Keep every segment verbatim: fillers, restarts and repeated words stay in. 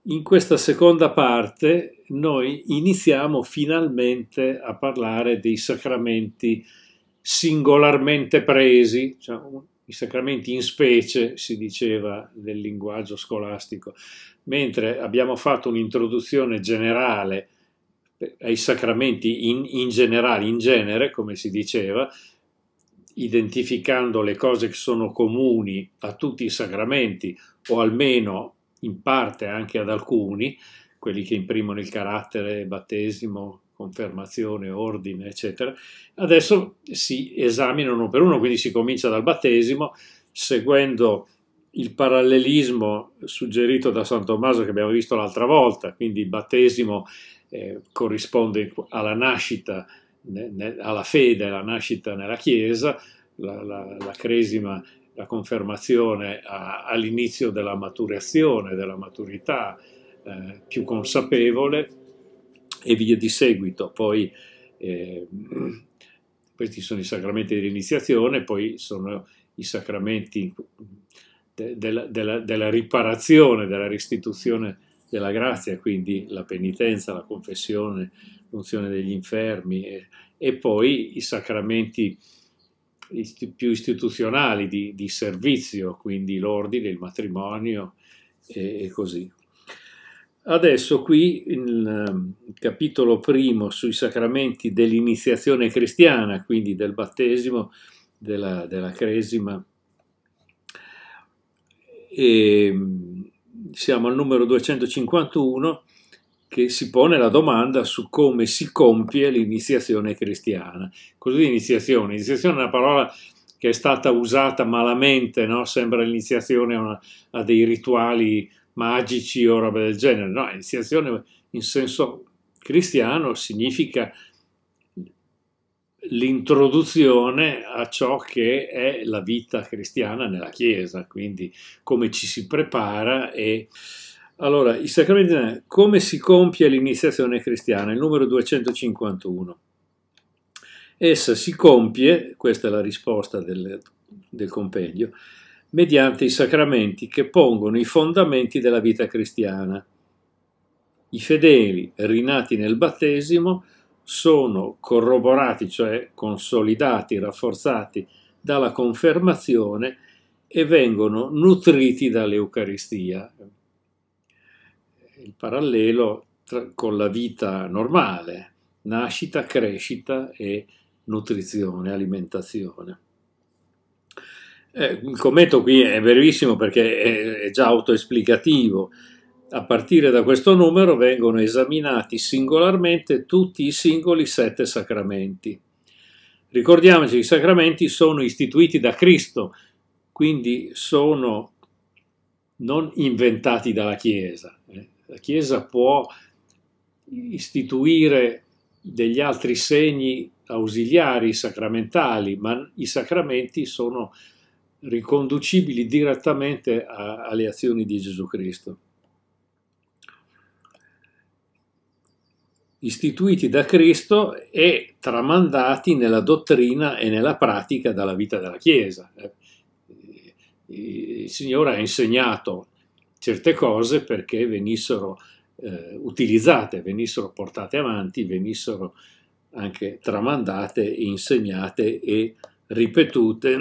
In questa seconda parte noi iniziamo finalmente a parlare dei sacramenti singolarmente presi, cioè i sacramenti in specie, si diceva nel linguaggio scolastico, mentre abbiamo fatto un'introduzione generale ai sacramenti in, in generale, in genere, come si diceva, identificando le cose che sono comuni a tutti i sacramenti, o almeno in parte anche ad alcuni, quelli che imprimono il carattere, battesimo, confermazione, ordine, eccetera. Adesso si esaminano uno per uno, quindi si comincia dal battesimo, seguendo il parallelismo suggerito da San Tommaso che abbiamo visto l'altra volta, quindi il battesimo eh, corrisponde alla nascita, ne, ne, alla fede, alla nascita nella Chiesa, la, la, la cresima, la confermazione a, all'inizio della maturazione, della maturità eh, più consapevole e via di seguito. Poi eh, questi sono i sacramenti dell'iniziazione, poi sono i sacramenti de, de, de, della, della riparazione, della restituzione della grazia, quindi la penitenza, la confessione, l'unzione degli infermi e, e poi i sacramenti più istituzionali di, di servizio, quindi l'ordine, il matrimonio e, e così. Adesso qui il capitolo primo sui sacramenti dell'iniziazione cristiana, quindi del battesimo, della, della cresima, e siamo al numero duecentocinquantuno che si pone la domanda su come si compie l'iniziazione cristiana. Così iniziazione, iniziazione è una parola che è stata usata malamente, no? Sembra l'iniziazione a, a dei rituali magici o roba del genere. No, iniziazione in senso cristiano significa l'introduzione a ciò che è la vita cristiana nella Chiesa, quindi come ci si prepara. E allora, i sacramenti, come si compie l'iniziazione cristiana? Il numero duecentocinquantuno. Essa si compie, questa è la risposta del, del compendio, mediante i sacramenti che pongono i fondamenti della vita cristiana. I fedeli rinati nel battesimo sono corroborati, cioè consolidati, rafforzati dalla confermazione e vengono nutriti dall'Eucaristia. Il parallelo tra, con la vita normale, nascita, crescita e nutrizione, alimentazione. Eh, il commento qui è brevissimo perché è, è già autoesplicativo. A partire da questo numero vengono esaminati singolarmente tutti i singoli sette sacramenti. Ricordiamoci che i sacramenti sono istituiti da Cristo, quindi sono non inventati dalla Chiesa. La Chiesa può istituire degli altri segni ausiliari sacramentali, ma i sacramenti sono riconducibili direttamente a, alle azioni di Gesù Cristo. Istituiti da Cristo e tramandati nella dottrina e nella pratica dalla vita della Chiesa. Il Signore ha insegnato certe cose perché venissero eh, utilizzate, venissero portate avanti, venissero anche tramandate, insegnate e ripetute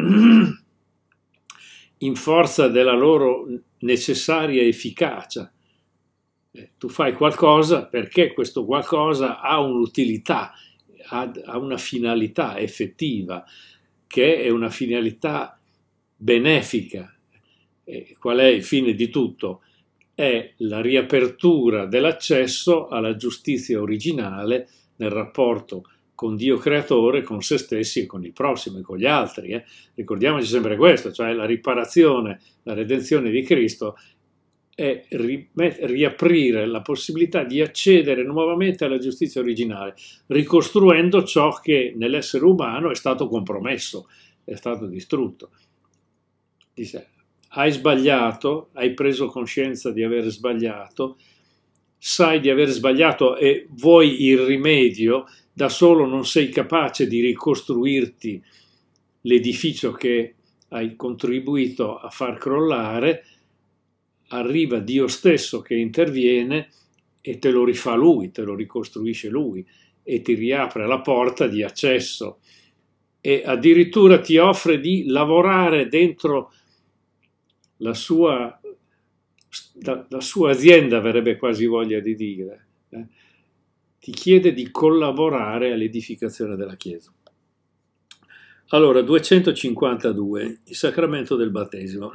in forza della loro necessaria efficacia. Eh, tu fai qualcosa perché questo qualcosa ha un'utilità, ha, ha una finalità effettiva, che è una finalità benefica. E qual è il fine di tutto? È la riapertura dell'accesso alla giustizia originale nel rapporto con Dio creatore, con se stessi e con il prossimo e con gli altri. Eh? Ricordiamoci sempre questo, cioè la riparazione, la redenzione di Cristo è ri- riaprire la possibilità di accedere nuovamente alla giustizia originale, ricostruendo ciò che nell'essere umano è stato compromesso, è stato distrutto. Dice, hai sbagliato, hai preso coscienza di aver sbagliato, sai di aver sbagliato e vuoi il rimedio, da solo non sei capace di ricostruirti l'edificio che hai contribuito a far crollare, arriva Dio stesso che interviene e te lo rifà Lui, te lo ricostruisce Lui e ti riapre la porta di accesso e addirittura ti offre di lavorare dentro la sua, la, la sua azienda, avrebbe quasi voglia di dire. Eh? Ti chiede di collaborare all'edificazione della Chiesa. Allora, duecentocinquantadue, il sacramento del battesimo.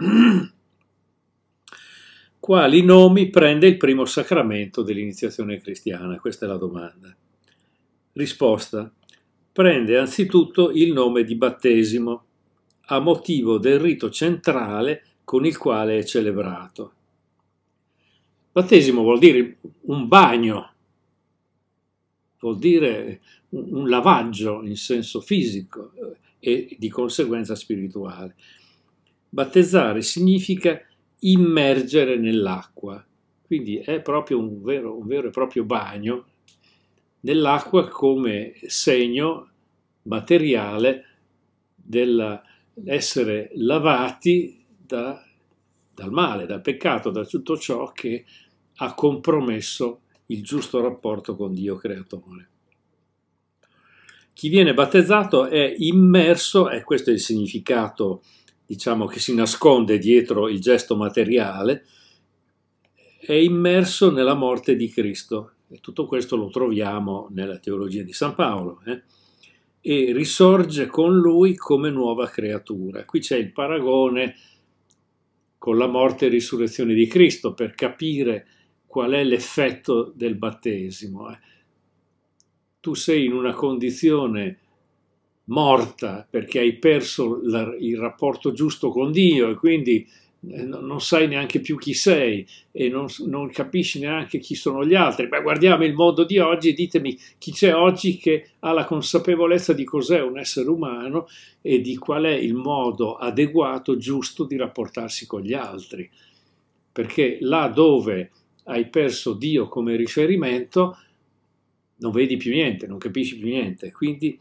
Quali nomi prende il primo sacramento dell'iniziazione cristiana? Questa è la domanda. Risposta. Prende anzitutto il nome di battesimo, a motivo del rito centrale con il quale è celebrato. Battesimo vuol dire un bagno, vuol dire un lavaggio in senso fisico e di conseguenza spirituale. Battezzare significa immergere nell'acqua, quindi è proprio un vero, un vero e proprio bagno nell'acqua come segno materiale dell'essere lavati da, dal male, dal peccato, da tutto ciò che ha compromesso il giusto rapporto con Dio creatore. Chi viene battezzato è immerso, e questo è il significato, diciamo, che si nasconde dietro il gesto materiale, è immerso nella morte di Cristo. E tutto questo lo troviamo nella teologia di San Paolo, eh? E risorge con lui come nuova creatura. Qui c'è il paragone con la morte e risurrezione di Cristo per capire qual è l'effetto del battesimo. Eh? Tu sei in una condizione morta perché hai perso la, il rapporto giusto con Dio e quindi eh, non sai neanche più chi sei e non, non capisci neanche chi sono gli altri. Beh, guardiamo il mondo di oggi e ditemi chi c'è oggi che ha la consapevolezza di cos'è un essere umano e di qual è il modo adeguato, giusto di rapportarsi con gli altri. Perché là dove hai perso Dio come riferimento non vedi più niente, non capisci più niente, quindi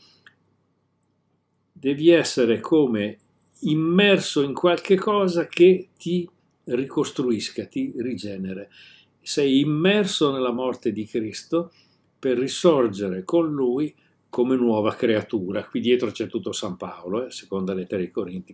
devi essere come immerso in qualche cosa che ti ricostruisca, ti rigenere. Sei immerso nella morte di Cristo per risorgere con Lui come nuova creatura. Qui dietro c'è tutto San Paolo, eh, seconda lettera ai Corinti.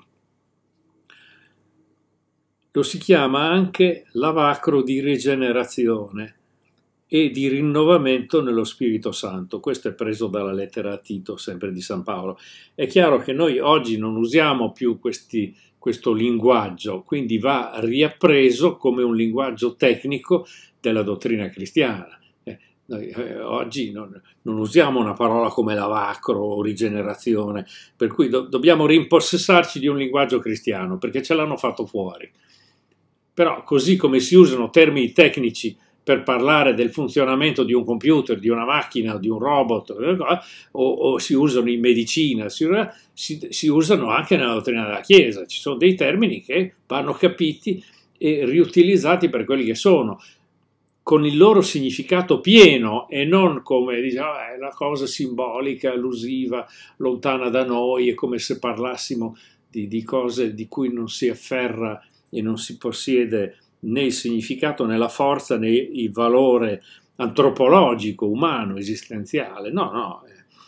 Lo si chiama anche lavacro di rigenerazione e di rinnovamento nello Spirito Santo. Questo è preso dalla lettera a Tito, sempre di San Paolo. È chiaro che noi oggi non usiamo più questi, questo linguaggio, quindi va riappreso come un linguaggio tecnico della dottrina cristiana. Eh, noi eh, oggi non, non usiamo una parola come lavacro o rigenerazione, per cui do, dobbiamo rimpossessarci di un linguaggio cristiano, perché ce l'hanno fatto fuori. Però così come si usano termini tecnici per parlare del funzionamento di un computer, di una macchina, di un robot, o, o si usano in medicina, si, si, si usano anche nella dottrina della Chiesa. Ci sono dei termini che vanno capiti e riutilizzati per quelli che sono, con il loro significato pieno e non come diciamo, è una cosa simbolica, allusiva, lontana da noi, è come se parlassimo di, di cose di cui non si afferra e non si possiede né il significato né la forza né il valore antropologico, umano, esistenziale. No, no.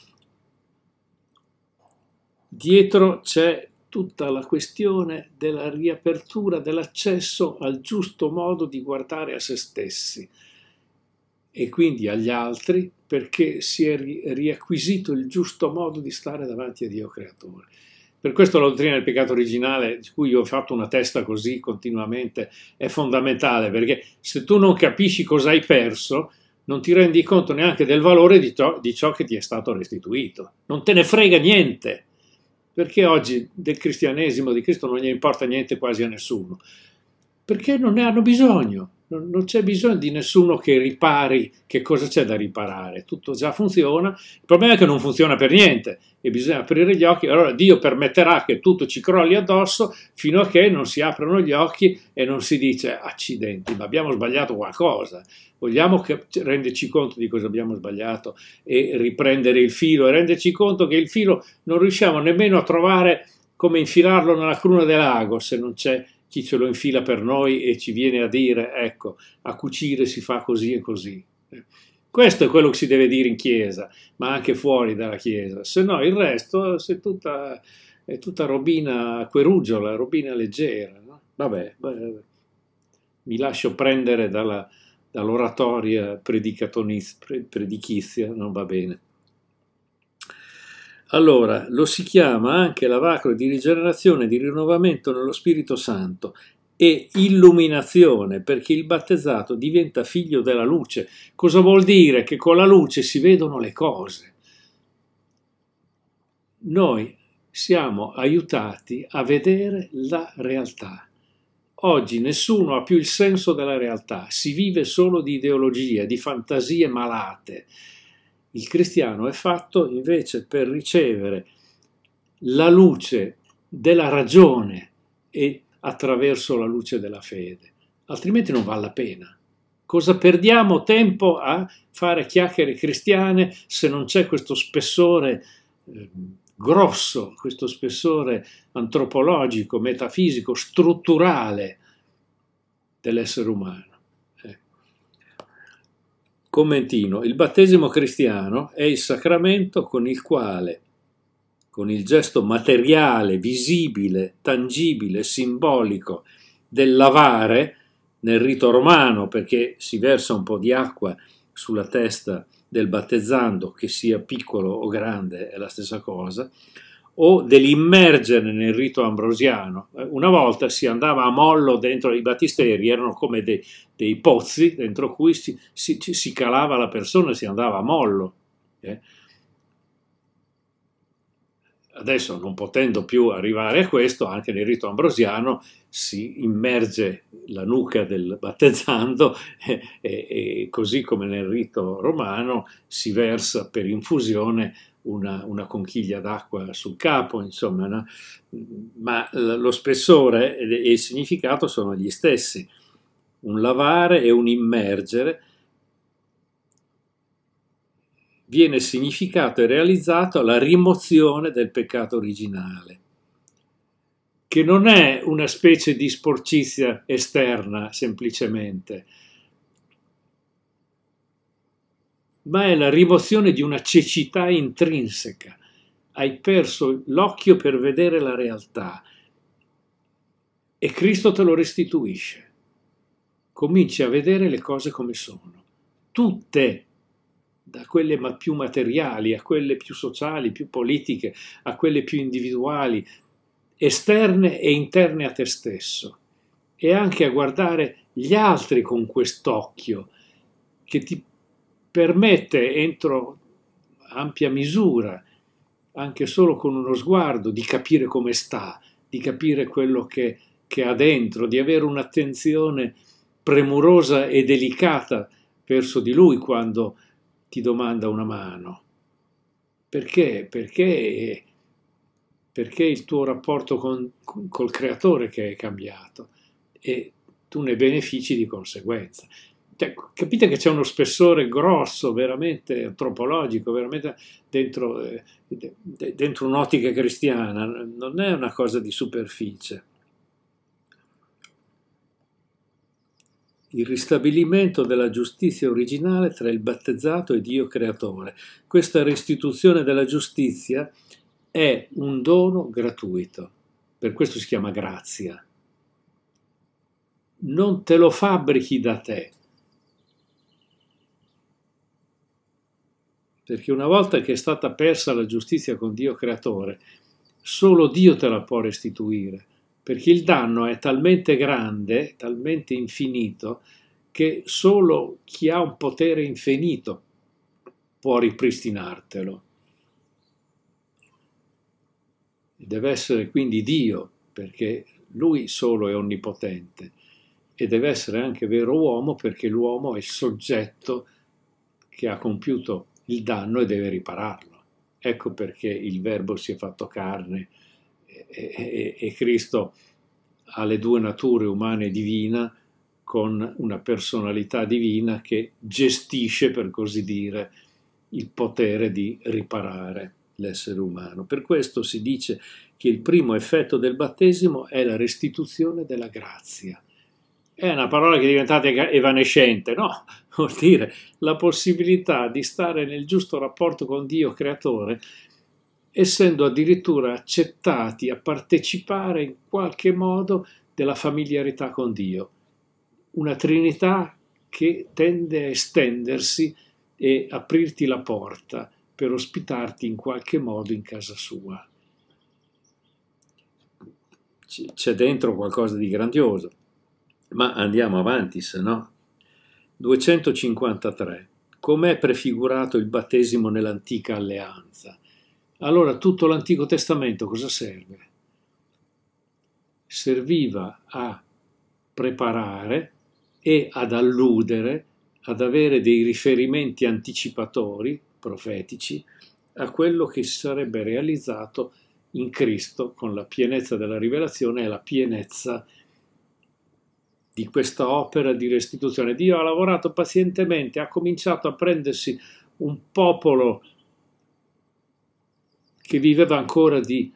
Dietro c'è tutta la questione della riapertura, dell'accesso al giusto modo di guardare a se stessi e quindi agli altri, perché si è riacquisito il giusto modo di stare davanti a Dio creatore. Per questo la dottrina del peccato originale, di cui io ho fatto una testa così continuamente, è fondamentale, perché se tu non capisci cosa hai perso, non ti rendi conto neanche del valore di, to- di ciò che ti è stato restituito. Non te ne frega niente, perché oggi del cristianesimo, di Cristo, non gli importa niente quasi a nessuno, perché non ne hanno bisogno. Non, non c'è bisogno di nessuno che ripari che cosa c'è da riparare, tutto già funziona. Il problema è che non funziona per niente e bisogna aprire gli occhi. Allora Dio permetterà che tutto ci crolli addosso fino a che non si aprono gli occhi e non si dice accidenti, ma abbiamo sbagliato qualcosa, vogliamo che, renderci conto di cosa abbiamo sbagliato e riprendere il filo e renderci conto che il filo non riusciamo nemmeno a trovare come infilarlo nella cruna dell'ago se non c'è chi ce lo infila per noi e ci viene a dire, ecco, a cucire si fa così e così. Questo è quello che si deve dire in chiesa, ma anche fuori dalla chiesa, se no il resto è tutta, è tutta robina querugiola, robina leggera. No? Vabbè, vabbè, mi lascio prendere dalla, dall'oratoria predichizia, non va bene. Allora, lo si chiama anche lavacro di rigenerazione, di rinnovamento nello Spirito Santo e illuminazione, perché il battezzato diventa figlio della luce. Cosa vuol dire? Che con la luce si vedono le cose. Noi siamo aiutati a vedere la realtà. Oggi nessuno ha più il senso della realtà, si vive solo di ideologie, di fantasie malate. Il cristiano è fatto invece per ricevere la luce della ragione e attraverso la luce della fede, altrimenti non vale la pena. Cosa perdiamo tempo a fare chiacchiere cristiane se non c'è questo spessore eh, grosso, questo spessore antropologico, metafisico, strutturale dell'essere umano? Eh. Commentino: il battesimo cristiano è il sacramento con il quale, con il gesto materiale, visibile, tangibile, simbolico del lavare, nel rito romano, perché si versa un po' di acqua sulla testa del battezzando, che sia piccolo o grande è la stessa cosa, o dell'immergere nel rito ambrosiano. Una volta si andava a mollo dentro i battisteri, erano come dei, dei pozzi dentro cui si, si, si calava la persona e si andava a mollo. Eh? Adesso, non potendo più arrivare a questo, anche nel rito ambrosiano si immerge la nuca del battezzando e, e, e così come nel rito romano si versa per infusione una, una conchiglia d'acqua sul capo, insomma, no? Ma lo spessore e il significato sono gli stessi, un lavare e un immergere. Viene significato e realizzato la rimozione del peccato originale, che non è una specie di sporcizia esterna semplicemente, ma è la rimozione di una cecità intrinseca. Hai perso l'occhio per vedere la realtà e Cristo te lo restituisce. Cominci a vedere le cose come sono, tutte, da quelle più materiali a quelle più sociali, più politiche, a quelle più individuali, esterne e interne a te stesso, e anche a guardare gli altri con quest'occhio che ti permette, entro ampia misura, anche solo con uno sguardo, di capire come sta, di capire quello che, che ha dentro, di avere un'attenzione premurosa e delicata verso di lui quando ti domanda una mano. Perché? Perché, perché il tuo rapporto con, col creatore che è cambiato e tu ne benefici di conseguenza. Cioè, capite che c'è uno spessore grosso, veramente antropologico, veramente dentro, eh, dentro un'ottica cristiana, non è una cosa di superficie. Il ristabilimento della giustizia originale tra il battezzato e Dio creatore. Questa restituzione della giustizia è un dono gratuito, per questo si chiama grazia. Non te lo fabbrichi da te, perché una volta che è stata persa la giustizia con Dio creatore, solo Dio te la può restituire. Perché il danno è talmente grande, talmente infinito, che solo chi ha un potere infinito può ripristinartelo. Deve essere quindi Dio, perché Lui solo è onnipotente, e deve essere anche vero uomo, perché l'uomo è il soggetto che ha compiuto il danno e deve ripararlo. Ecco perché il Verbo si è fatto carne, E, e, e Cristo ha le due nature, umana e divina, con una personalità divina che gestisce, per così dire, il potere di riparare l'essere umano. Per questo si dice che il primo effetto del battesimo è la restituzione della grazia. È una parola che è diventata evanescente, no? Vuol dire la possibilità di stare nel giusto rapporto con Dio creatore, essendo addirittura accettati a partecipare in qualche modo della familiarità con Dio. Una Trinità che tende a estendersi e aprirti la porta per ospitarti in qualche modo in casa sua. C'è dentro qualcosa di grandioso, ma andiamo avanti, se no. duecentocinquantatré. Com'è prefigurato il battesimo nell'antica alleanza? Allora tutto l'Antico Testamento cosa serve? Serviva a preparare e ad alludere, ad avere dei riferimenti anticipatori, profetici, a quello che si sarebbe realizzato in Cristo con la pienezza della rivelazione e la pienezza di questa opera di restituzione. Dio ha lavorato pazientemente, ha cominciato a prendersi un popolo che viveva ancora di,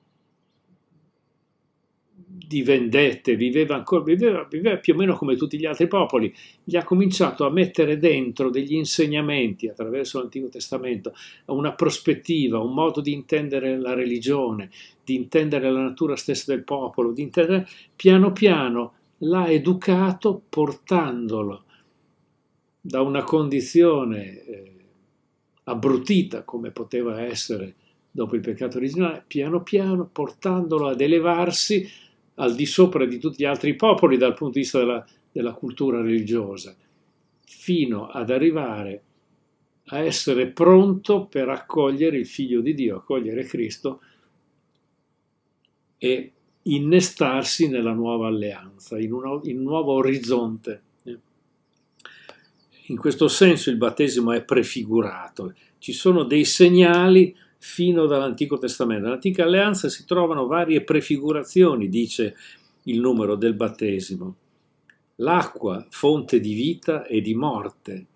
di vendette, viveva, ancora, viveva, viveva più o meno come tutti gli altri popoli. Gli ha cominciato a mettere dentro degli insegnamenti attraverso l'Antico Testamento, una prospettiva, un modo di intendere la religione, di intendere la natura stessa del popolo, di intendere, piano piano l'ha educato portandolo da una condizione eh, abbrutita come poteva essere dopo il peccato originale, piano piano portandolo ad elevarsi al di sopra di tutti gli altri popoli dal punto di vista della, della cultura religiosa, fino ad arrivare a essere pronto per accogliere il Figlio di Dio, accogliere Cristo e innestarsi nella nuova alleanza, in, una, in un nuovo orizzonte. In questo senso il battesimo è prefigurato. Ci sono dei segnali fino dall'Antico Testamento. Nell'Antica Alleanza si trovano varie prefigurazioni, dice il numero del battesimo. L'acqua, fonte di vita e di morte.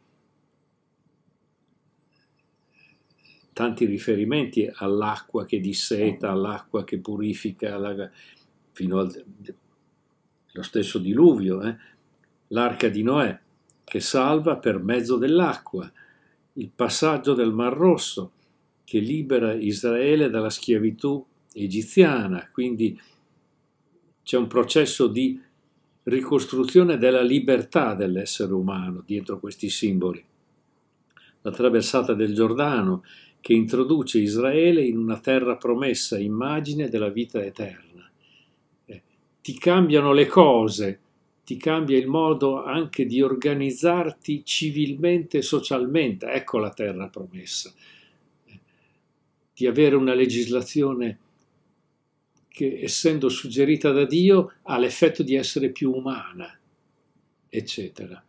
Tanti riferimenti all'acqua che disseta, all'acqua che purifica, alla, fino al lo stesso diluvio, eh? L'arca di Noè che salva per mezzo dell'acqua, il passaggio del Mar Rosso che libera Israele dalla schiavitù egiziana, quindi c'è un processo di ricostruzione della libertà dell'essere umano dietro questi simboli. La traversata del Giordano che introduce Israele in una terra promessa, immagine della vita eterna. Eh, ti cambiano le cose, ti cambia il modo anche di organizzarti civilmente e socialmente, ecco la terra promessa. Eh, di avere una legislazione che, essendo suggerita da Dio, ha l'effetto di essere più umana, eccetera.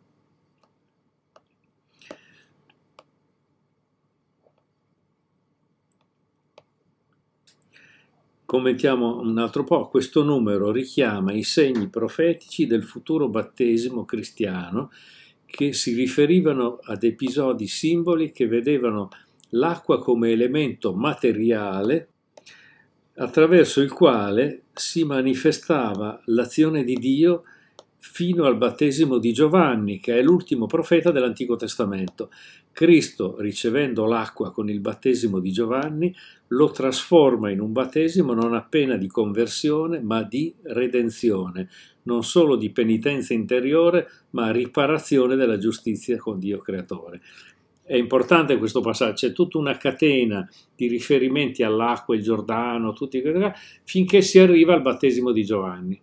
Commentiamo un altro po', questo numero richiama i segni profetici del futuro battesimo cristiano che si riferivano ad episodi simboli che vedevano l'acqua come elemento materiale attraverso il quale si manifestava l'azione di Dio fino al battesimo di Giovanni, che è l'ultimo profeta dell'Antico Testamento. Cristo, ricevendo l'acqua con il battesimo di Giovanni, lo trasforma in un battesimo non appena di conversione, ma di redenzione, non solo di penitenza interiore, ma riparazione della giustizia con Dio creatore. È importante questo passaggio, c'è tutta una catena di riferimenti all'acqua, il Giordano, tutti, finché si arriva al battesimo di Giovanni.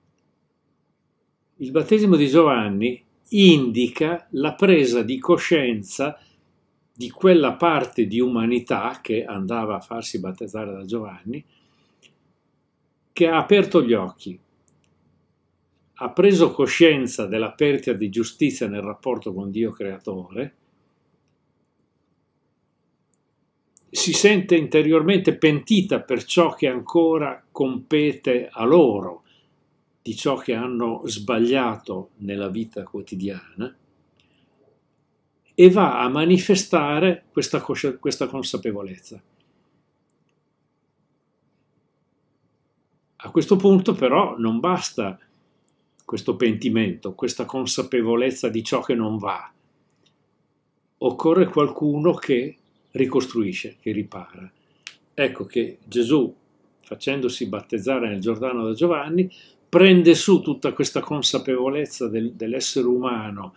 Il battesimo di Giovanni indica la presa di coscienza di quella parte di umanità che andava a farsi battezzare da Giovanni, che ha aperto gli occhi, ha preso coscienza della perdita di giustizia nel rapporto con Dio creatore, si sente interiormente pentita per ciò che ancora compete a loro, di ciò che hanno sbagliato nella vita quotidiana, e va a manifestare questa, questa consapevolezza. A questo punto però non basta questo pentimento, questa consapevolezza di ciò che non va. Occorre qualcuno che ricostruisce, che ripara. Ecco che Gesù, facendosi battezzare nel Giordano da Giovanni, prende su tutta questa consapevolezza del, dell'essere umano,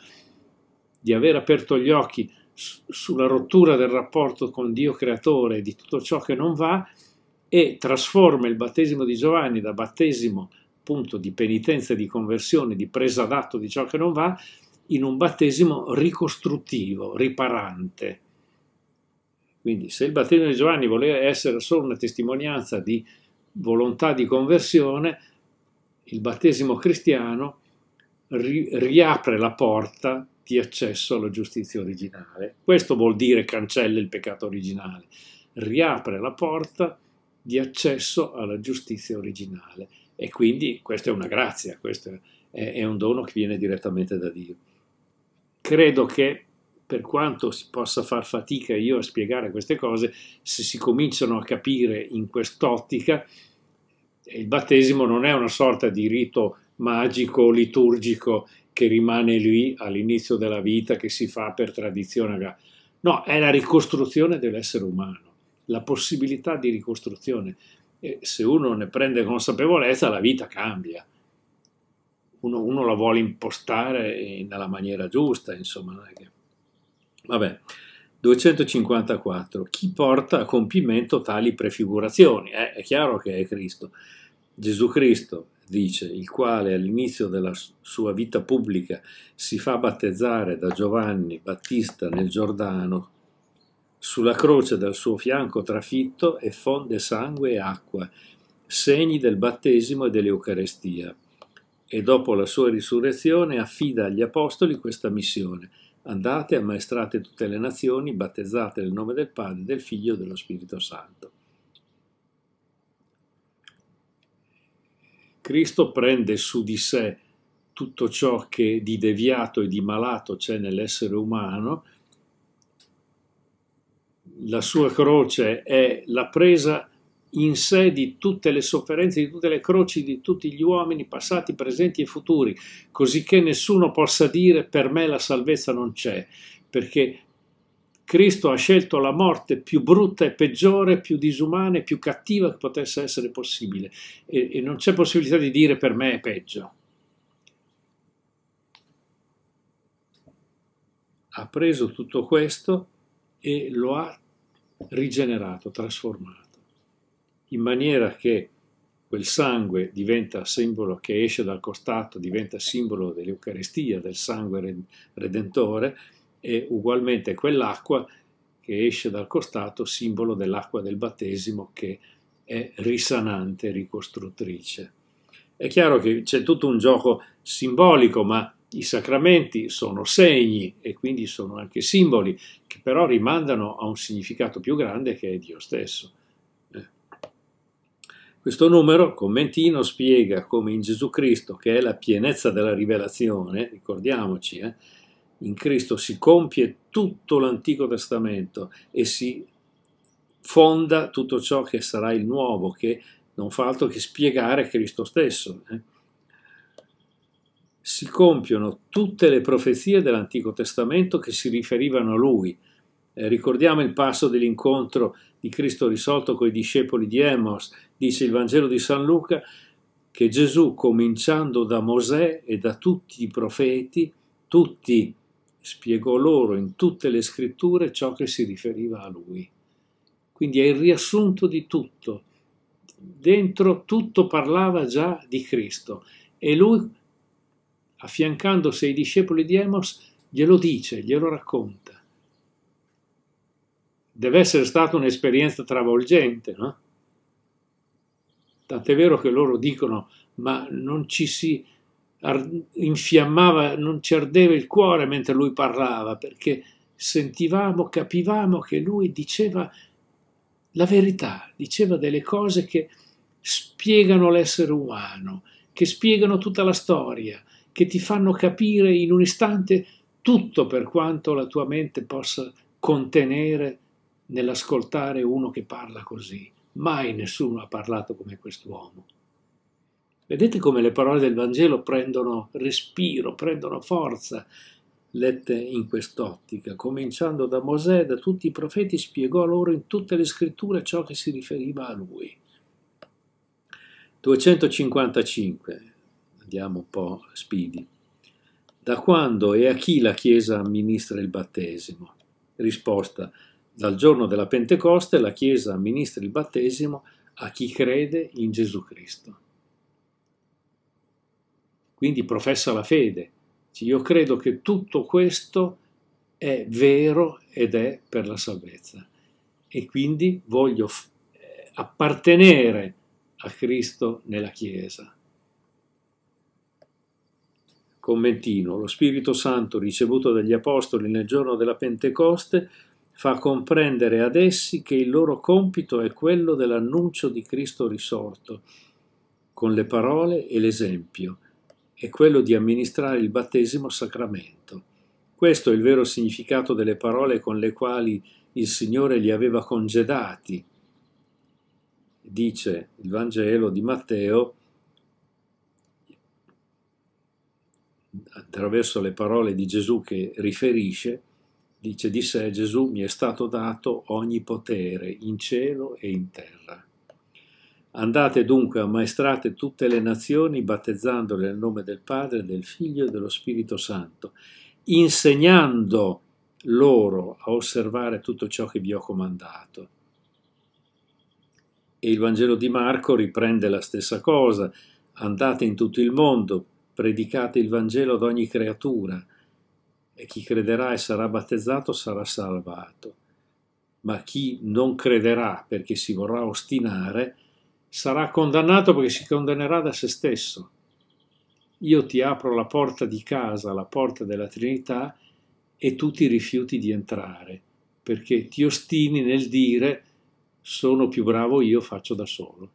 di aver aperto gli occhi su, sulla rottura del rapporto con Dio creatore, di tutto ciò che non va, e trasforma il battesimo di Giovanni da battesimo appunto di penitenza, di conversione, di presa d'atto di ciò che non va, in un battesimo ricostruttivo, riparante. Quindi se il battesimo di Giovanni voleva essere solo una testimonianza di volontà di conversione, il battesimo cristiano ri- riapre la porta di accesso alla giustizia originale. Questo vuol dire cancella il peccato originale, riapre la porta di accesso alla giustizia originale. E quindi questa è una grazia, questo è, è un dono che viene direttamente da Dio. Credo che per quanto si possa far fatica io a spiegare queste cose, se si cominciano a capire in quest'ottica, il battesimo non è una sorta di rito magico, liturgico, che rimane lì all'inizio della vita, che si fa per tradizione. No, è la ricostruzione dell'essere umano, la possibilità di ricostruzione. E se uno ne prende consapevolezza, la vita cambia. Uno, uno la vuole impostare nella maniera giusta, insomma. Non è che... Vabbè, duecentocinquantaquattro. Chi porta a compimento tali prefigurazioni? Eh, è chiaro che è Cristo. Gesù Cristo, dice, il quale all'inizio della sua vita pubblica si fa battezzare da Giovanni Battista nel Giordano, sulla croce dal suo fianco trafitto effonde sangue e acqua, segni del battesimo e dell'Eucarestia, e dopo la sua risurrezione affida agli apostoli questa missione: andate, ammaestrate tutte le nazioni, battezzate nel nome del Padre, del Figlio e dello Spirito Santo. Cristo prende su di sé tutto ciò che di deviato e di malato c'è nell'essere umano. La sua croce è la presa in sé di tutte le sofferenze, di tutte le croci di tutti gli uomini passati, presenti e futuri, così che nessuno possa dire per me la salvezza non c'è, perché Cristo ha scelto la morte più brutta e peggiore, più disumana e più cattiva che potesse essere possibile, e, e non c'è possibilità di dire per me è peggio. Ha preso tutto questo e lo ha rigenerato, trasformato, in maniera che quel sangue diventa simbolo, che esce dal costato, diventa simbolo dell'Eucaristia, del sangue redentore, e ugualmente quell'acqua che esce dal costato, simbolo dell'acqua del battesimo, che è risanante, ricostruttrice. È chiaro che c'è tutto un gioco simbolico, ma i sacramenti sono segni e quindi sono anche simboli che però rimandano a un significato più grande, che è Dio stesso. Eh. Questo numero commentino spiega come in Gesù Cristo, che è la pienezza della rivelazione, ricordiamoci, eh, in Cristo si compie tutto l'Antico Testamento e si fonda tutto ciò che sarà il nuovo, che non fa altro che spiegare Cristo stesso. Eh. Si compiono tutte le profezie dell'Antico Testamento che si riferivano a Lui. Eh, ricordiamo il passo dell'incontro di Cristo risolto con i discepoli di Emmos. Dice il Vangelo di San Luca che Gesù, cominciando da Mosè e da tutti i profeti, tutti spiegò loro in tutte le scritture ciò che si riferiva a Lui. Quindi è il riassunto di tutto. Dentro tutto parlava già di Cristo e Lui, affiancandosi ai discepoli di Emmos, glielo dice, glielo racconta. Deve essere stata un'esperienza travolgente, no? Tant'è vero che loro dicono, ma non ci si infiammava, non ci ardeva il cuore mentre lui parlava, perché sentivamo, capivamo che lui diceva la verità, diceva delle cose che spiegano l'essere umano, che spiegano tutta la storia, che ti fanno capire in un istante tutto per quanto la tua mente possa contenere nell'ascoltare uno che parla così. Mai nessuno ha parlato come quest'uomo. Vedete come le parole del Vangelo prendono respiro, prendono forza, lette in quest'ottica. Cominciando da Mosè, da tutti i profeti, spiegò loro in tutte le scritture ciò che si riferiva a lui. duecentocinquantacinque, andiamo un po' speedy. Da quando e a chi la Chiesa amministra il battesimo? Risposta: dal giorno della Pentecoste la Chiesa amministra il battesimo a chi crede in Gesù Cristo. Quindi professa la fede. Io credo che tutto questo è vero ed è per la salvezza. E quindi voglio appartenere a Cristo nella Chiesa. Commentino: lo Spirito Santo ricevuto dagli Apostoli nel giorno della Pentecoste fa comprendere ad essi che il loro compito è quello dell'annuncio di Cristo risorto, con le parole e l'esempio, è quello di amministrare il battesimo sacramento. Questo è il vero significato delle parole con le quali il Signore li aveva congedati. Dice il Vangelo di Matteo, attraverso le parole di Gesù che riferisce, dice di sé: Gesù mi è stato dato ogni potere in cielo e in terra. Andate dunque, ammaestrate tutte le nazioni, battezzandole nel nome del Padre, del Figlio e dello Spirito Santo, insegnando loro a osservare tutto ciò che vi ho comandato. E il Vangelo di Marco riprende la stessa cosa: andate in tutto il mondo, predicate il Vangelo ad ogni creatura, e chi crederà e sarà battezzato sarà salvato. Ma chi non crederà perché si vorrà ostinare sarà condannato, perché si condannerà da se stesso. Io ti apro la porta di casa, la porta della Trinità, e tu ti rifiuti di entrare, perché ti ostini nel dire: sono più bravo io, faccio da solo.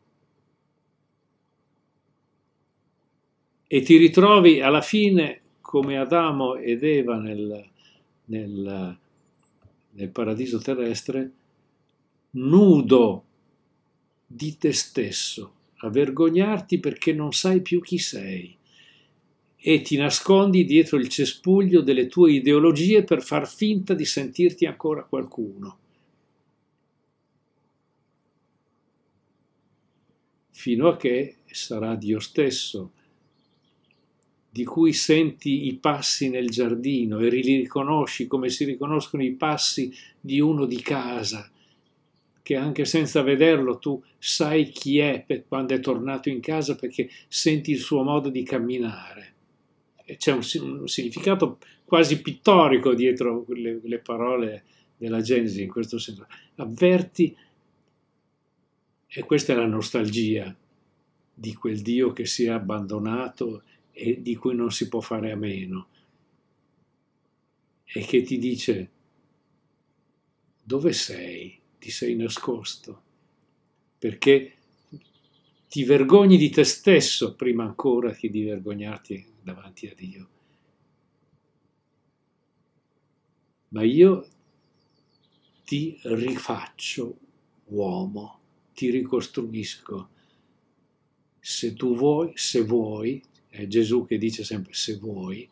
E ti ritrovi alla fine come Adamo ed Eva nel, nel, nel paradiso terrestre, nudo di te stesso, a vergognarti perché non sai più chi sei e ti nascondi dietro il cespuglio delle tue ideologie per far finta di sentirti ancora qualcuno. Fino a che sarà Dio stesso, di cui senti i passi nel giardino e li riconosci come si riconoscono i passi di uno di casa, che anche senza vederlo tu sai chi è per quando è tornato in casa, perché senti il suo modo di camminare. E c'è un, un significato quasi pittorico dietro le, le parole della Genesi, in questo senso. Avverti, e questa è la nostalgia di quel Dio che si è abbandonato e di cui non si può fare a meno, e che ti dice: dove sei? Ti sei nascosto, perché ti vergogni di te stesso prima ancora che di vergognarti davanti a Dio. Ma io ti rifaccio uomo, ti ricostruisco. Se tu vuoi, se vuoi, è Gesù che dice sempre se vuoi.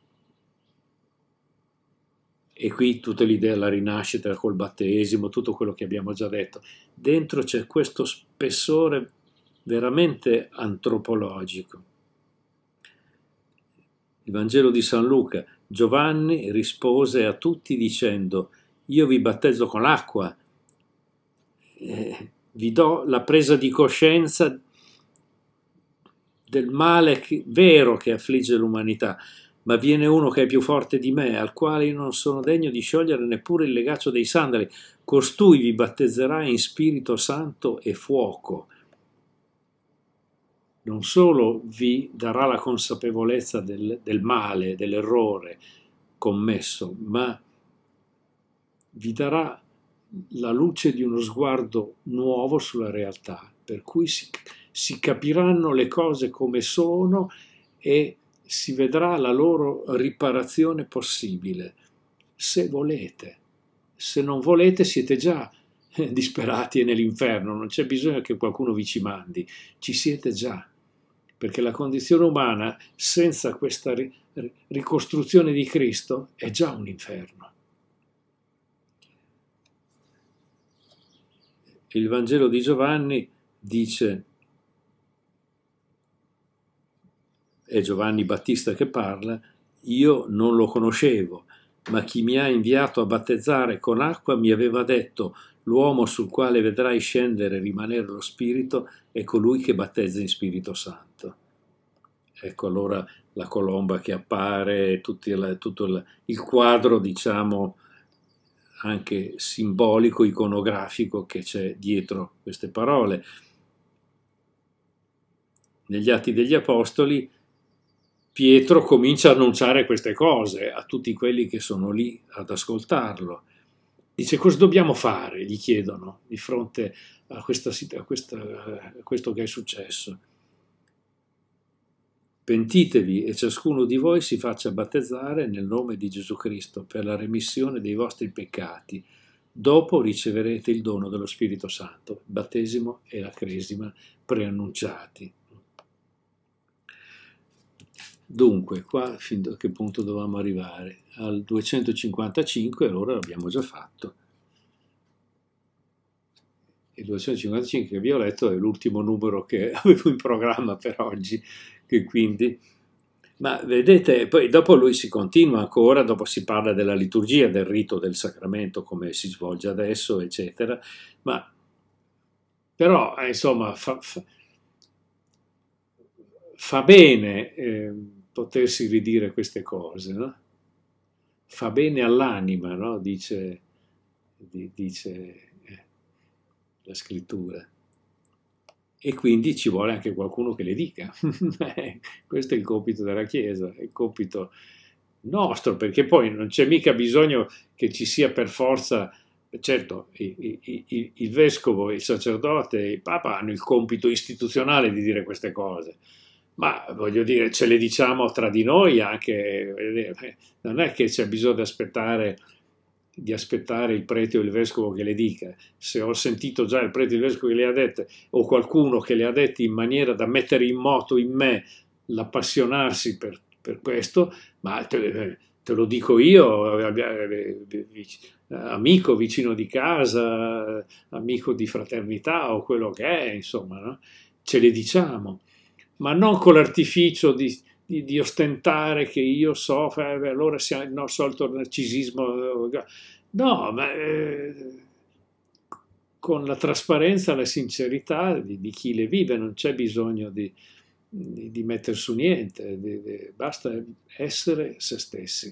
E qui tutta l'idea della rinascita col battesimo, tutto quello che abbiamo già detto. Dentro c'è questo spessore veramente antropologico. Il Vangelo di San Luca: Giovanni rispose a tutti dicendo: io vi battezzo con l'acqua, eh, vi do la presa di coscienza del male che, vero che affligge l'umanità, ma viene uno che è più forte di me, al quale io non sono degno di sciogliere neppure il legaccio dei sandali. Costui vi battezzerà in Spirito Santo e fuoco. Non solo vi darà la consapevolezza del, del male, dell'errore commesso, ma vi darà la luce di uno sguardo nuovo sulla realtà, per cui si, si capiranno le cose come sono e si vedrà la loro riparazione possibile, se volete. Se non volete siete già disperati e nell'inferno, non c'è bisogno che qualcuno vi ci mandi, ci siete già. perché la condizione umana senza questa ri ricostruzione di Cristo è già un inferno. Il Vangelo di Giovanni dice, è Giovanni Battista che parla, io non lo conoscevo, ma chi mi ha inviato a battezzare con acqua mi aveva detto, l'uomo sul quale vedrai scendere e rimanere lo Spirito è colui che battezza in Spirito Santo. Ecco allora la colomba che appare, tutti il, tutto il, il quadro, diciamo, anche simbolico, iconografico che c'è dietro queste parole. Negli Atti degli Apostoli Pietro comincia a annunciare queste cose a tutti quelli che sono lì ad ascoltarlo. Dice, cosa dobbiamo fare? Gli chiedono di fronte a, questa, a, questa, a questo che è successo. Pentitevi e ciascuno di voi si faccia battezzare nel nome di Gesù Cristo per la remissione dei vostri peccati. Dopo riceverete il dono dello Spirito Santo, il battesimo e la cresima preannunciati. Dunque, qua fin a che punto dovevamo arrivare? Al duecentocinquantacinque, allora l'abbiamo già fatto. Il duecentocinquantacinque che vi ho letto è l'ultimo numero che avevo in programma per oggi, che quindi... Ma vedete, poi dopo lui si continua ancora, dopo si parla della liturgia, del rito del sacramento, come si svolge adesso, eccetera, ma però, eh, insomma, fa, fa, fa bene eh, potersi ridire queste cose, no? Fa bene all'anima, no? Dice, di, dice eh, la scrittura. E quindi ci vuole anche qualcuno che le dica. Questo è il compito della Chiesa, è il compito nostro, perché poi non c'è mica bisogno che ci sia per forza, certo, il, il, il vescovo, il sacerdote, il Papa hanno il compito istituzionale di dire queste cose, ma voglio dire, ce le diciamo tra di noi anche, non è che c'è bisogno di aspettare di aspettare il prete o il vescovo che le dica. Se ho sentito già il prete o il vescovo che le ha dette, o qualcuno che le ha dette in maniera da mettere in moto in me l'appassionarsi per, per questo, ma te, te lo dico io, amico vicino di casa, amico di fraternità o quello che è, insomma, no? Ce le diciamo, ma non con l'artificio di Di, di ostentare che io so, eh, allora si ha no, solto il narcisismo, no, ma eh, con la trasparenza e la sincerità di, di chi le vive, non c'è bisogno di, di, di metter su niente, di, di, basta essere se stessi.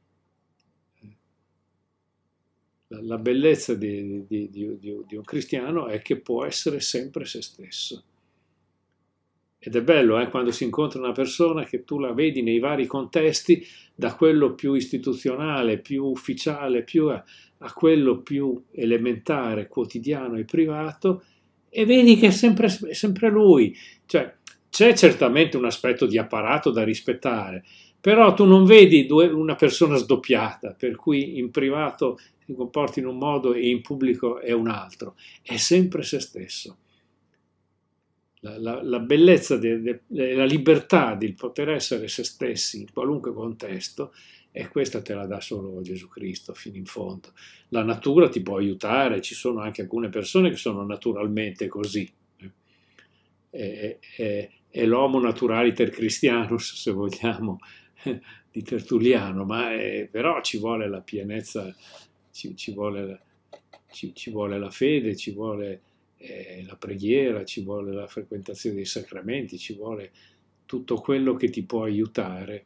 La, la bellezza di, di, di, di un cristiano è che può essere sempre se stesso. Ed è bello eh, quando si incontra una persona che tu la vedi nei vari contesti, da quello più istituzionale, più ufficiale, più a, a quello più elementare, quotidiano e privato, e vedi che è sempre, è sempre lui. Cioè, c'è certamente un aspetto di apparato da rispettare, però tu non vedi due, una persona sdoppiata, per cui in privato si comporta in un modo e in pubblico è un altro. È sempre se stesso. La, la, la bellezza, de, de, la libertà di poter essere se stessi in qualunque contesto, e questa te la dà solo Gesù Cristo fino in fondo. La natura ti può aiutare, ci sono anche alcune persone che sono naturalmente così. È, è, è l'homo naturaliter Christianus, se vogliamo, di Tertulliano, ma è, però ci vuole la pienezza, ci, ci, vuole, ci, ci vuole la fede, ci vuole Eh, la preghiera, ci vuole la frequentazione dei sacramenti, ci vuole tutto quello che ti può aiutare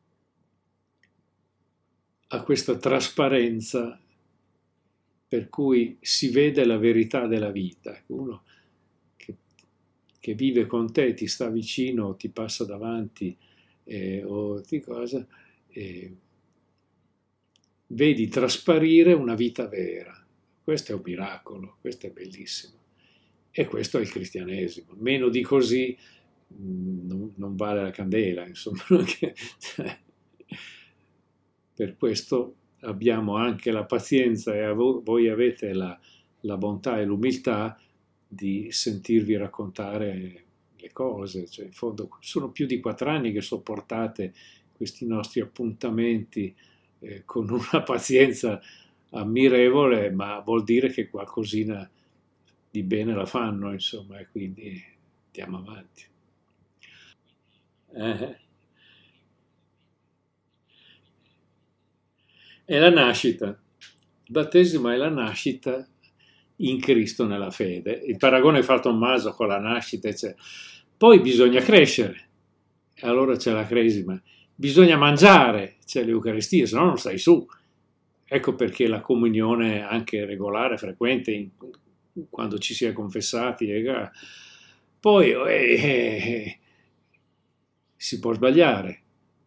a questa trasparenza per cui si vede la verità della vita. Uno che, che vive con te, ti sta vicino, ti passa davanti eh, o di cosa, eh, vedi trasparire una vita vera. Questo è un miracolo, questo è bellissimo. E questo è il cristianesimo. Meno di così non, non vale la candela, insomma. Per questo abbiamo anche la pazienza e voi avete la, la bontà e l'umiltà di sentirvi raccontare le cose, cioè in fondo sono più di quattro anni che sopportate questi nostri appuntamenti eh, con una pazienza ammirevole, ma vuol dire che qualcosina di bene la fanno, insomma, e quindi andiamo avanti. Eh, è la nascita. Il battesimo è la nascita in Cristo nella fede. Il paragone è fatto un maso con la nascita, eccetera. Poi bisogna crescere, e allora c'è la cresima. Bisogna mangiare, c'è l'Eucaristia, se no non stai su. Ecco perché la comunione anche regolare, frequente, in, quando ci si è confessati. Eh, poi eh, eh, si può sbagliare.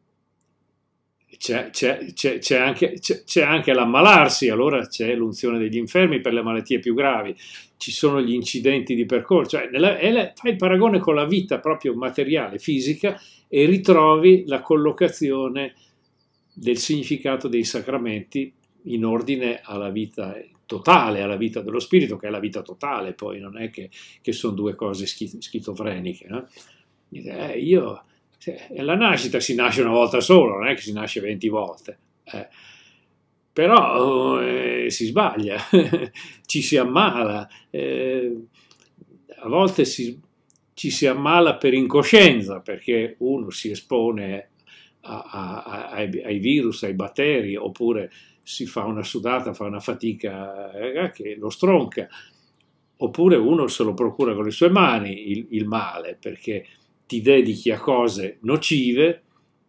C'è, c'è, c'è, c'è anche, c'è, c'è anche l'ammalarsi, allora c'è l'unzione degli infermi per le malattie più gravi, ci sono gli incidenti di percorso, cioè nella, la, fai il paragone con la vita proprio materiale, fisica, e ritrovi la collocazione del significato dei sacramenti in ordine alla vita totale, alla vita dello spirito, che è la vita totale, poi non è che, che sono due cose schizofreniche. No? Eh, io... La nascita si nasce una volta sola, non è che si nasce venti volte, eh. Però eh, si sbaglia, ci si ammala, eh, a volte si, ci si ammala per incoscienza, perché uno si espone a, a, a, ai, ai virus, ai batteri, oppure si fa una sudata, fa una fatica eh, che lo stronca, oppure uno se lo procura con le sue mani il, il male, perché ti dedichi a cose nocive,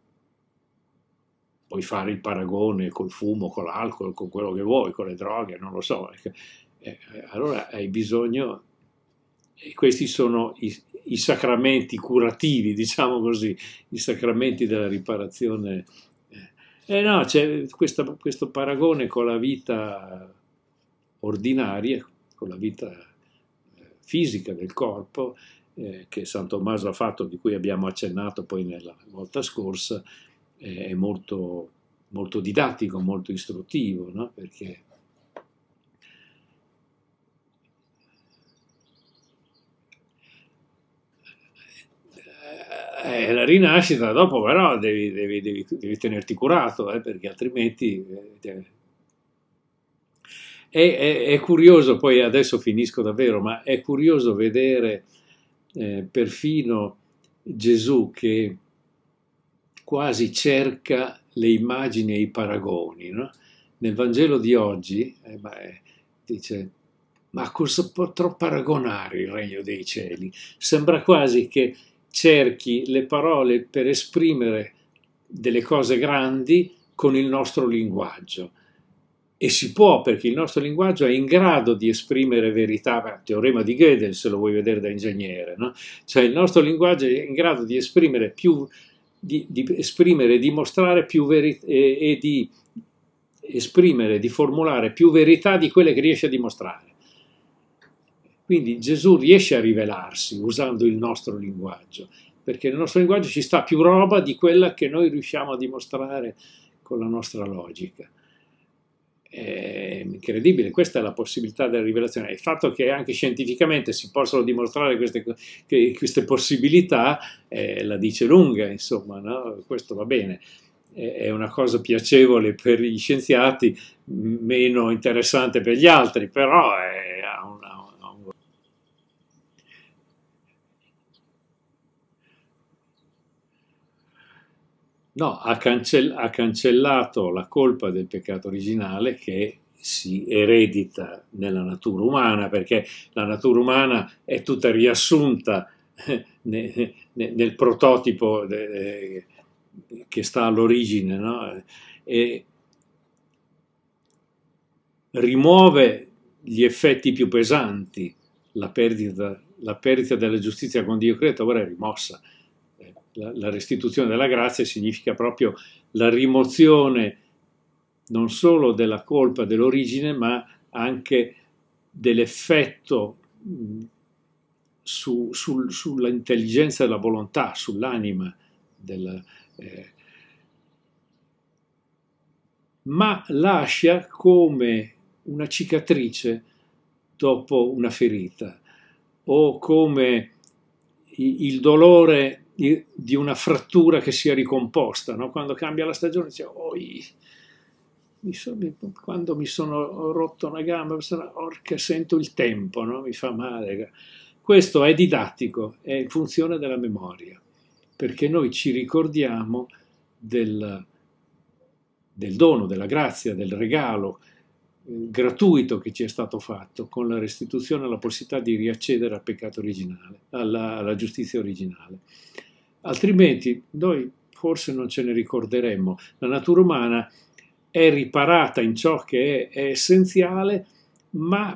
puoi fare il paragone col fumo, con l'alcol, con quello che vuoi, con le droghe, non lo so. Eh, allora hai bisogno, e questi sono i, i sacramenti curativi, diciamo così, i sacramenti della riparazione. Eh no, c'è questa, questo paragone con la vita ordinaria, con la vita fisica del corpo, Eh, che San Tommaso ha fatto, di cui abbiamo accennato poi nella volta scorsa, eh, è molto, molto didattico, molto istruttivo, no? Perché eh, la rinascita dopo però devi, devi, devi, devi tenerti curato, eh, perché altrimenti eh, è, è, è curioso, poi adesso finisco davvero, ma è curioso vedere Eh, perfino Gesù che quasi cerca le immagini e i paragoni, no? Nel Vangelo di oggi eh, beh, dice: ma cosa potrò paragonare il regno dei cieli? Sembra quasi che cerchi le parole per esprimere delle cose grandi con il nostro linguaggio. E si può, perché il nostro linguaggio è in grado di esprimere verità, teorema di Gödel se lo vuoi vedere da ingegnere, no? Cioè il nostro linguaggio è in grado di esprimere più, di, di esprimere, dimostrare più verità e, e di esprimere, di formulare più verità di quelle che riesce a dimostrare. Quindi Gesù riesce a rivelarsi usando il nostro linguaggio, perché nel nostro linguaggio ci sta più roba di quella che noi riusciamo a dimostrare con la nostra logica. È incredibile, questa è la possibilità della rivelazione. Il fatto che anche scientificamente si possano dimostrare queste, queste possibilità eh, la dice lunga, insomma, no? Questo va bene, è una cosa piacevole per gli scienziati, meno interessante per gli altri, però è una, una... No, ha, cancell- ha cancellato la colpa del peccato originale che si eredita nella natura umana, perché la natura umana è tutta riassunta nel, nel prototipo de, che sta all'origine, no? E rimuove gli effetti più pesanti, la perdita, la perdita della giustizia con Dio creato ora è rimossa. La, la restituzione della grazia significa proprio la rimozione non solo della colpa dell'origine, ma anche dell'effetto su, sul, sull'intelligenza della volontà, sull'anima della, eh, ma lascia come una cicatrice dopo una ferita, o come il dolore di una frattura che si è ricomposta, no? Quando cambia la stagione, dice, oh, mi so, quando mi sono rotto una gamba, orca, sento il tempo, no? Mi fa male. Questo è didattico, è in funzione della memoria, perché noi ci ricordiamo del, del dono, della grazia, del regalo eh, gratuito che ci è stato fatto con la restituzione, la possibilità di riaccedere al peccato originale, alla, alla giustizia originale. Altrimenti noi forse non ce ne ricorderemmo. La natura umana è riparata in ciò che è, è essenziale, ma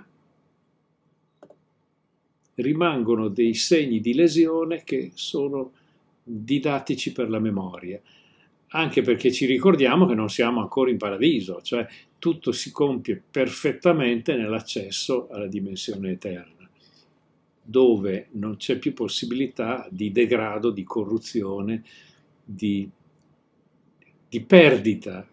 rimangono dei segni di lesione che sono didattici per la memoria, anche perché ci ricordiamo che non siamo ancora in paradiso, cioè tutto si compie perfettamente nell'accesso alla dimensione eterna, dove non c'è più possibilità di degrado, di corruzione, di, di perdita.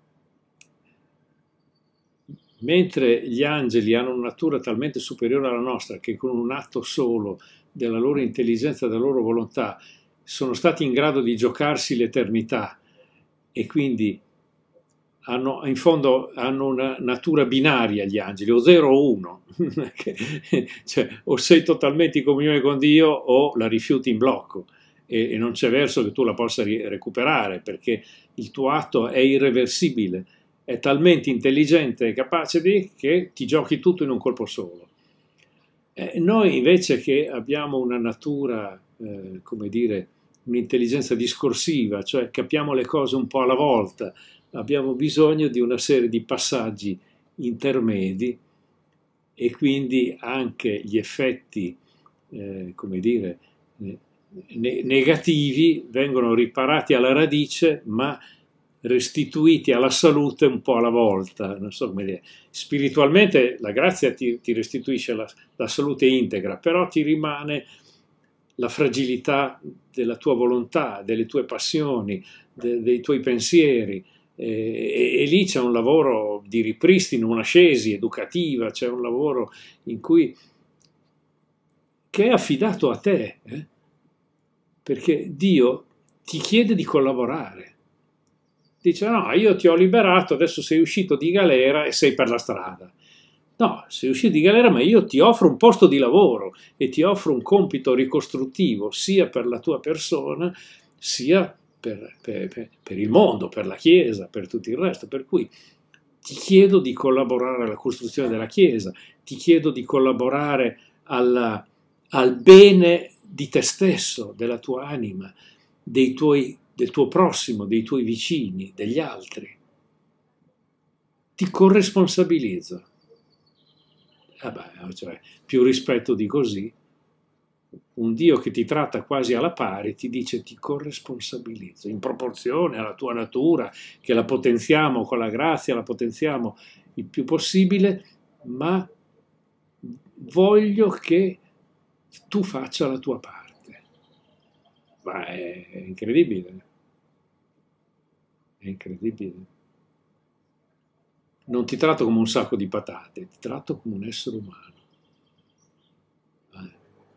Mentre gli angeli hanno una natura talmente superiore alla nostra che con un atto solo della loro intelligenza e della loro volontà sono stati in grado di giocarsi l'eternità e quindi hanno, in fondo hanno una natura binaria gli angeli, o zero o uno, cioè o sei totalmente in comunione con Dio o la rifiuti in blocco e, e non c'è verso che tu la possa recuperare perché il tuo atto è irreversibile. È talmente intelligente e capace di che ti giochi tutto in un colpo solo. Eh, noi invece che abbiamo una natura, eh, come dire, un'intelligenza discorsiva, cioè capiamo le cose un po' alla volta, abbiamo bisogno di una serie di passaggi intermedi e quindi anche gli effetti, eh, come dire, ne- negativi vengono riparati alla radice, ma restituiti alla salute un po' alla volta, non so come dire. Spiritualmente la grazia ti, ti restituisce la, la salute integra, però ti rimane la fragilità della tua volontà, delle tue passioni, de, dei tuoi pensieri e, e, e lì c'è un lavoro di ripristino, un'ascesi educativa, c'è un lavoro in cui che è affidato a te, eh? Perché Dio ti chiede di collaborare. Dice, no, io ti ho liberato, adesso sei uscito di galera e sei per la strada. No, sei uscito di galera, ma io ti offro un posto di lavoro e ti offro un compito ricostruttivo, sia per la tua persona, sia per, per, per, per il mondo, per la Chiesa, per tutto il resto. Per cui ti chiedo di collaborare alla costruzione della Chiesa, ti chiedo di collaborare alla, al bene di te stesso, della tua anima, dei tuoi del tuo prossimo, dei tuoi vicini, degli altri. Ti corresponsabilizzo. Eh beh, cioè, più rispetto di così. Un Dio che ti tratta quasi alla pari ti dice ti corresponsabilizzo, in proporzione alla tua natura, che la potenziamo con la grazia, la potenziamo il più possibile, ma voglio che tu faccia la tua parte. Ma è, è incredibile. È incredibile. Non ti tratto come un sacco di patate, ti tratto come un essere umano. Eh.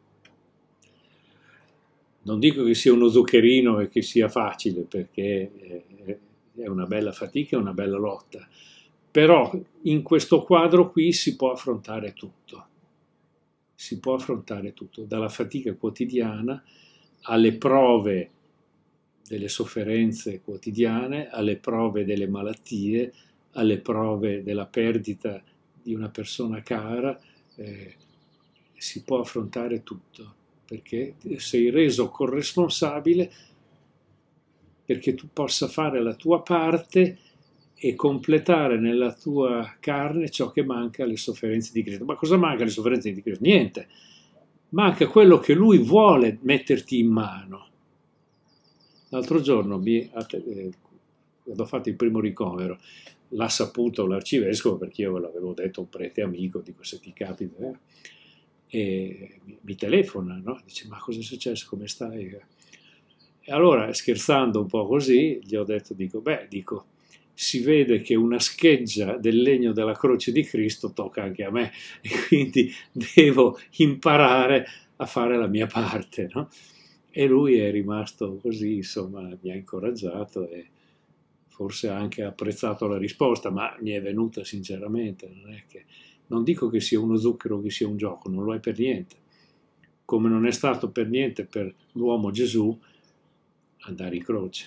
Non dico che sia uno zuccherino e che sia facile, perché è una bella fatica e una bella lotta, però in questo quadro qui si può affrontare tutto. Si può affrontare tutto, dalla fatica quotidiana alle prove delle sofferenze quotidiane, alle prove delle malattie, alle prove della perdita di una persona cara, eh, si può affrontare tutto, perché sei reso corresponsabile perché tu possa fare la tua parte e completare nella tua carne ciò che manca alle sofferenze di Cristo. Ma cosa manca alle sofferenze di Cristo? Niente. Manca quello che Lui vuole metterti in mano. L'altro giorno, mi, eh, quando ho fatto il primo ricovero, l'ha saputo l'arcivescovo, perché io ve l'avevo detto a un prete amico, dico se ti capita, eh, e mi, mi telefona, no? Dice, ma cosa è successo, come stai? E allora, scherzando un po' così, gli ho detto, dico, beh, dico, si vede che una scheggia del legno della croce di Cristo tocca anche a me, e quindi devo imparare a fare la mia parte, no? E lui è rimasto così, insomma, mi ha incoraggiato e forse ha anche apprezzato la risposta, ma mi è venuta sinceramente, non è che, non dico che sia uno zucchero o che sia un gioco, non lo è per niente, come non è stato per niente per l'uomo Gesù andare in croce.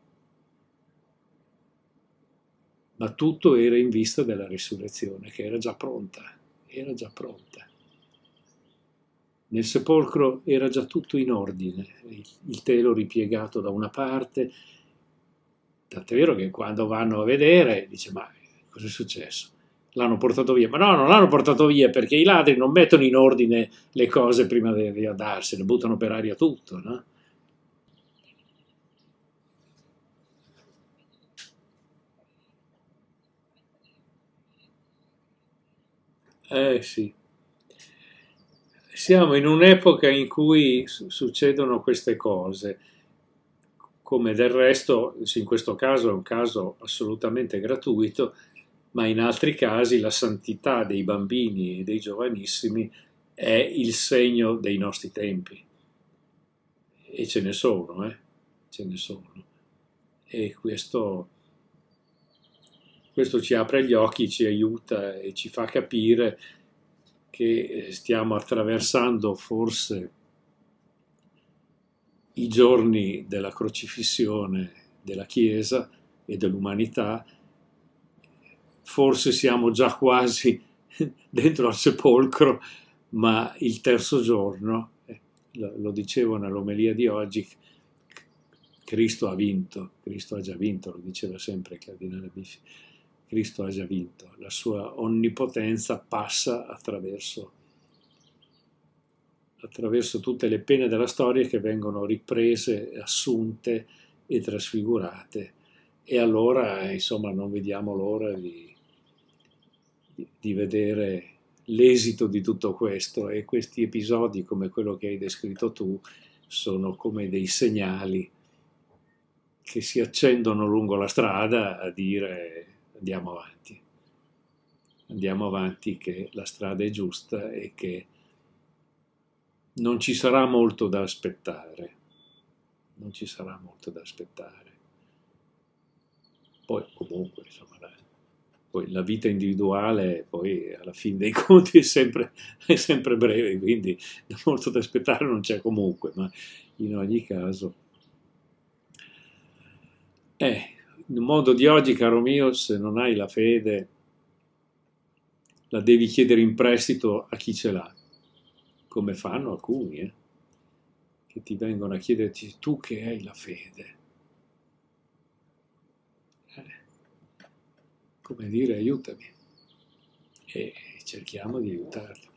Ma tutto era in vista della risurrezione, che era già pronta, era già pronta. Nel sepolcro era già tutto in ordine, il telo ripiegato da una parte, tant'è vero che quando vanno a vedere, dice, ma cosa è successo? L'hanno portato via. Ma no, non l'hanno portato via perché i ladri non mettono in ordine le cose prima di andarsene, buttano per aria tutto, no? Eh sì. Siamo in un'epoca in cui su- succedono queste cose, come del resto, sì, in questo caso è un caso assolutamente gratuito, ma in altri casi la santità dei bambini e dei giovanissimi è il segno dei nostri tempi. E ce ne sono, eh? Ce ne sono. E questo, questo ci apre gli occhi, ci aiuta e ci fa capire che stiamo attraversando forse i giorni della crocifissione della Chiesa e dell'umanità, forse siamo già quasi dentro al sepolcro, ma il terzo giorno, eh, lo, lo dicevo nell'omelia di oggi, Cristo ha vinto, Cristo ha già vinto, lo diceva sempre il cardinale Biffi, Cristo ha già vinto, la sua onnipotenza passa attraverso, attraverso tutte le pene della storia che vengono riprese, assunte e trasfigurate. E allora, insomma, non vediamo l'ora di, di, di vedere l'esito di tutto questo, e questi episodi, come quello che hai descritto tu, sono come dei segnali che si accendono lungo la strada a dire andiamo avanti, andiamo avanti che la strada è giusta e che non ci sarà molto da aspettare, non ci sarà molto da aspettare. Poi comunque, insomma, la, poi la vita individuale poi alla fine dei conti è sempre, è sempre breve, quindi molto da aspettare non c'è comunque, ma in ogni caso. Eh, nel mondo di oggi, caro mio, se non hai la fede, la devi chiedere in prestito a chi ce l'ha, come fanno alcuni, eh, che ti vengono a chiederti tu che hai la fede. Eh, come dire, aiutami. E cerchiamo di aiutarli.